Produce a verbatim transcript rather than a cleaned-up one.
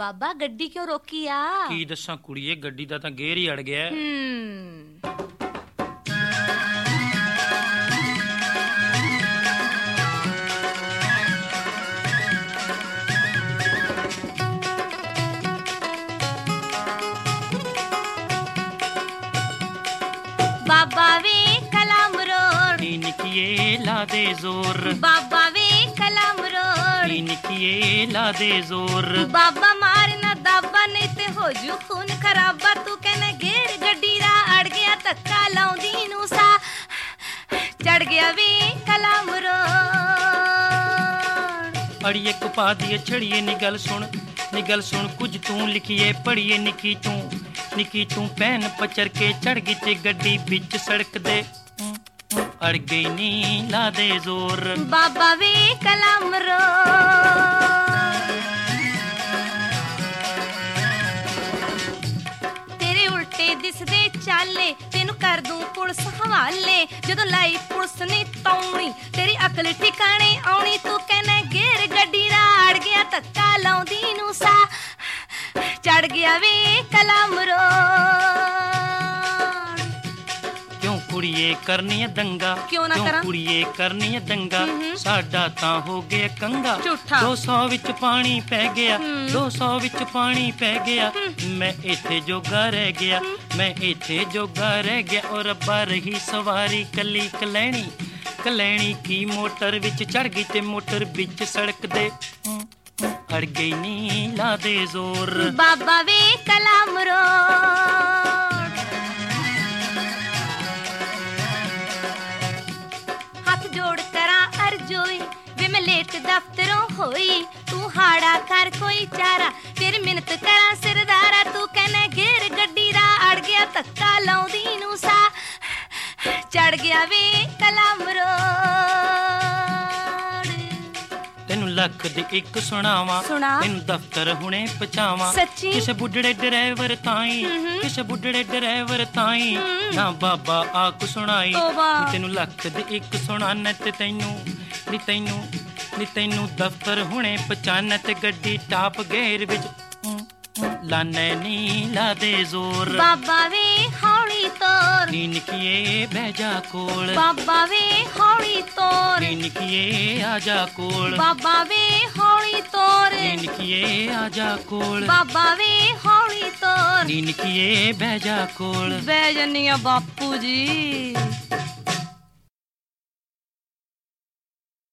ਬਾਬਾ ਗੱਡੀ ਕਿਉਂ ਰੋਕੀ ਆ? ਕੀ ਦੱਸਾਂ ਕੁੜੀਏ, ਗੱਡੀ ਦਾ ਤਾਂ ਗੇਰ ਹੀ ਅੜ ਗਿਆ। ਹੂੰ ਬਾਬਾ ਵੇ ਕਲਮ ਰੋੜ ਨੀ ਨਿੱਕੀਏ ਲਾ ਦੇ ਜ਼ੋਰ, ਬਾਬਾ ਵੇ ਕਲਮ ਰੋੜ ਨੀ ਨਿੱਕੀਏ ਲਾ ਦੇ ਜ਼ੋਰ। ਬਾਬਾ ਮਾਰ ਨਾ ਦਾਬਾ ਨਹੀਂ ਤੇ ਹੋ ਜੂ ਖੂਨ ਖਰਾਬਾ। ਤੂੰ ਕਹਿੰਦਾ ਗੇਰ ਗੱਡੀ ਦਾ ਅੜ ਗਿਆ, ਧੱਕਾ ਲਾਉਂਦੀ ਨੂੰ ਸਾ ਚੜ ਗਿਆ ਵੇ ਕਲਮ ਰੋੜ। ਅੜੀਏ ਕਪਾ ਦੀਏ ਛੜੀਏ ਨੀ ਗੱਲ ਸੁਣ, ਨੀ ਗੱਲ ਸੁਣ ਕੁਝ ਤੂੰ ਲਿਖੀਏ ਪੜੀਏ। ਨਿੱਕੀ ਤੂੰ ਨਿੱਕੀ ਤੂੰ ਪੈਨ ਪਚਰ ਕੇ ਚੜ ਗਈ ਤੇ ਗੱਡੀ ਵਿੱਚ ਸੜਕ ਦੇ ਅੜ ਗਈ ਨੀ ਲਾ ਦੇ ਜ਼ੋਰ। ਬਾਬਾ ਵੇ ਕਲਮ ਰੋੜ ਤੇਰੇ ਉਲਟੇ ਦਿਸਦੇ ਚਾਲੇ, ਤੈਨੂੰ ਕਰ ਦੂੰ ਪੁਲਿਸ ਹਵਾਲੇ। ਜਦੋਂ ਲਾਈ ਪੁਲਿਸ ਨੇ ਤੌਣੀ ਤੇਰੀ ਅਕਲ ਠਿਕਾਣੇ ਆਉਣੀ। ਤੂੰ ਕਹਿੰਦਾ ਗੇਰ ਗੱਡੀ ਦਾ ਅੜ ਗਿਆ, ਧੱਕਾ ਲਾਉਂਦੀ ਨੂੰ ਸਾ ਚੜ ਗਿਆ ਵੇ ਕਲਮ ਰੋੜ। ਕਿਉਂ ਕੁੜੀਏ ਕਰਨੀ ਐ ਦੰਗਾ, ਕਿਉਂ ਨਾ ਕਰਾਂ? ਕੁੜੀਏ ਕਰਨੀ ਐ ਦੰਗਾ, ਸਾਡਾ ਤਾਂ ਹੋ ਗਿਆ ਕੰਗਾ। ਝੂਠਾ। ਦੋ ਸੌ ਵਿੱਚ ਪਾਣੀ ਪੈ ਗਿਆ, ਦੋ ਸੌ ਵਿੱਚ ਪਾਣੀ ਪੈ ਗਿਆ। ਮੈਂ ਇੱਥੇ ਜੋਗਾ ਰਹਿ ਗਿਆ, ਮੈਂ ਇੱਥੇ ਜੋਗਾ ਰਹਿ ਗਿਆ। ਔਰ ਰੱਬਾ ਰਹੀ ਸਵਾਰੀ ਕੱਲੀ ਕਲੈਣੀ, ਕਲੈਣੀ ਕੀ ਮੋਟਰ ਵਿੱਚ ਚੜ ਗਈ ਤੇ ਮੋਟਰ ਵਿੱਚ ਸੜਕ ਦੇ ਅੜ ਗਈ ਨੀ ਲਾ ਦੇ ਜ਼ੋਰ। ਬਾਬਾ ਵੇ ਕਲਮ ਰੋੜ ਹੱਥ ਜੋੜ ਕਰਾਂ ਅਰਜ਼ੋਈ ਵੇ ਮੈਂ ਲੇਟ ਦਫ਼ਤਰੋਂ ਹੋਈ। ਤੂੰ ਹਾੜਾ ਕਰ ਕੋਈ ਚਾਰਾ, ਫਿਰ ਮਿੰਨਤ ਕਰਾਂ ਸਰਦਾਰਾ। ਤੂੰ ਕਹਿੰਦਾ ਗੇਰ ਗੱਡੀ ਦਾ ਅੜ ਗਿਆ, ਧੱਕਾ ਲਾਉਂਦੀ ਨੂੰ ਸਾ ਚੜ ਗਿਆ ਵੇ ਕਲਮ ਰੋੜ। ਤੈਨੂੰ ਲੱਖ ਦੀ ਇੱਕ ਸੁਣਾਵਾਂ, ਸੁਣਾ। ਤੈਨੂੰ ਦਫ਼ਤਰ ਹੁਣੇ ਪਹੁੰਚਾਵਾਂ। ਸੱਚੀ? ਕਿਸੇ ਬੁੱਢੜੇ ਡਰਾਈਵਰ ਤਾਈ, ਕਿਸੇ ਬੁੱਢੜੇ ਡਰਾਈਵਰ ਤਾਈ ਨਾ ਬਾਬਾ ਆਕ ਸੁਣਾਈ। ਤੋਬਾ। ਤੈਨੂੰ ਲੱਖ ਦੀ ਇੱਕ ਸੁਣਾਨਾ ਤੇ ਤੈਨੂੰ ਨੀ ਤੈਨੂੰ ਨੀ ਤੈਨੂੰ ਦਫ਼ਤਰ ਹੁਣੇ ਪਹੁੰਚਾਨਾ ਤੇ ਗੱਡੀ ਟਾਪ ਗੇਰ ਵਿੱਚ ਲਾਨੇ ਨੀ ਲਾ ਦੇ ਜ਼ੋਰ। ਬਾਬਾ ਵੇ ਹੌਲੀ ਤੋਰ ਨੀ ਨਿੱਕੀਏ ਬਹਿ ਜਾ ਕੋਲ, ਬਾਬਾ ਵੇ ਹੌਲੀ ਤੋਰ ਨੀ ਨਿੱਕੀਏ ਆ ਜਾ ਕੋਲ, ਬਾਬਾ ਵੇ ਹੌਲੀ ਤੋਰ ਨੀ ਨਿੱਕੀਏ ਆ ਜਾ ਕੋਲ, ਬਾਬਾ ਵੇ ਹੌਲੀ ਤੋਰ ਨੀ ਨਿੱਕੀਏ ਬਹਿ ਜਾ ਕੋਲ। ਬਹਿ ਜੰਨੀ ਆ ਬਾਪੂ ਜੀ।